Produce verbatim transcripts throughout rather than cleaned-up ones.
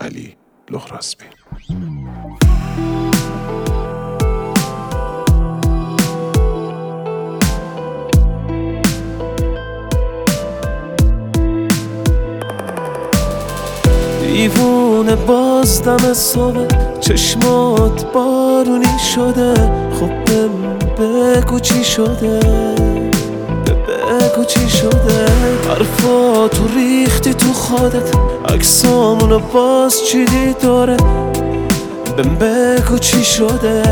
علی لهراسبی. دیوونه باز دم صبح چشمات بارونی شده، خب بهم بگو چی شده، بگو چی شده. حرفاتو ریختی تو خودت، عکسامونو باز چیدی داره، بهم بگو چی شده،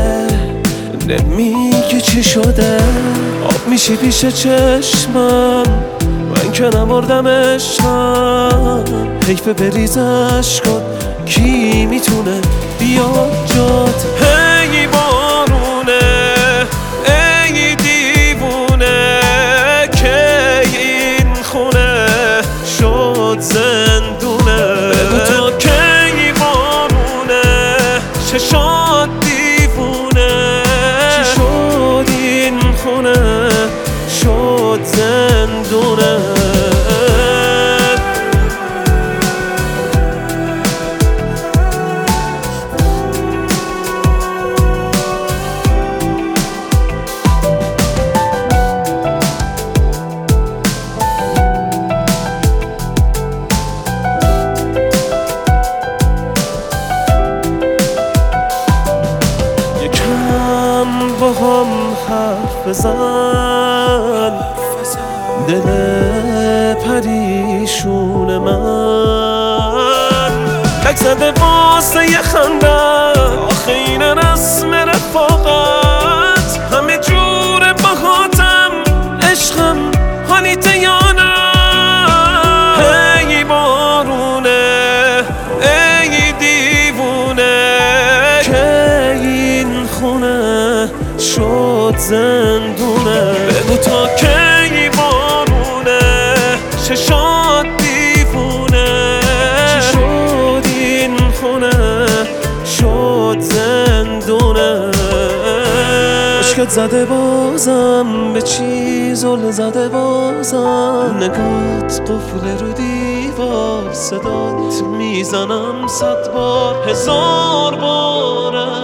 نمیگی چی شده. آب میشی پیش چشمم، من که نمردم عشقم، حیف بریز عشقات، کی میتونه بیاد جات. هی بارونه ای دیوونه، که این خونه شد زندونه. بگو تا کی بارونه، چشات دیوونه، چی شد این خونه شد زندونه. با هم حرف بزن، دل پریشون من لک زده واسه یه خندن. آخه این رسم رفاقت، همه جور باهاتم عشقم، حالیته یا نه. هی بارونه ای دیوونه، که این خونه شد زندونه. بگو تا کی بارونه، چشات دیوونه، چی شد این خونه شد زندونه. عشقت زده بازم به چی زل زده بازم، نگات قفل رو دیوار، صدات میزنم صد بار هزار باره.